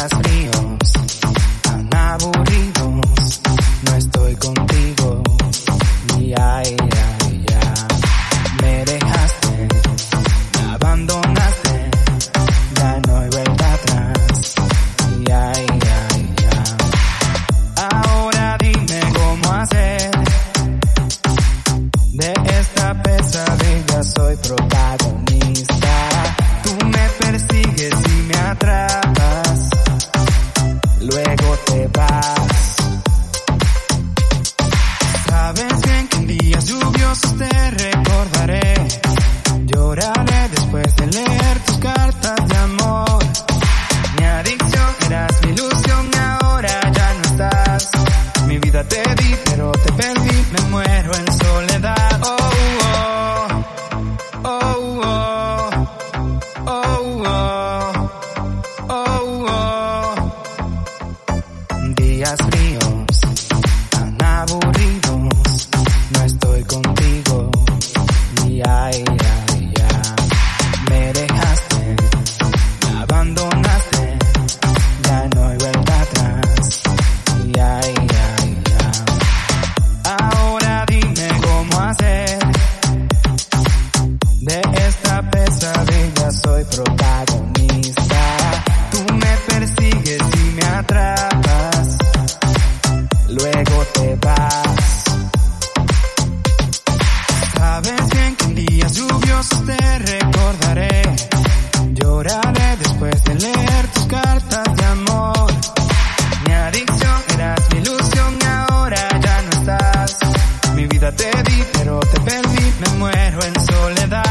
Días fríos, tan aburridos, no estoy contigo. Y ay, ay, ya, me dejaste, me abandonaste, ya no hay vuelta atrás. Y ay, ay, ya, ahora dime cómo hacer. De esta pesadilla soy protagonista. Tú me persigues y me atrapas, luego te vas. Sabes bien que en días lluviosos te recordaré. Lloraré después de leer tus cartas de amor. Mi adicción eras mi ilusión y ahora ya no estás. Mi vida te di pero te perdí, me muero en soledad. Oh, oh, oh, oh, oh, oh, oh, oh. Días fríos, tan aburridos, no estoy contigo. Y ay, ay, ya, me dejaste, me abandonaste, ya no hay vuelta atrás. Y ay, ay, ya, ahora dime cómo hacer. De esta pesadilla soy protagonista. Tú me persigues y me atrapas, luego te vas. Sabes bien que en días lluviosos te recordaré. Lloraré después de leer tus cartas de amor. Mi adicción eras mi ilusión y ahora ya no estás. Mi vida te di pero te perdí, me muero en soledad.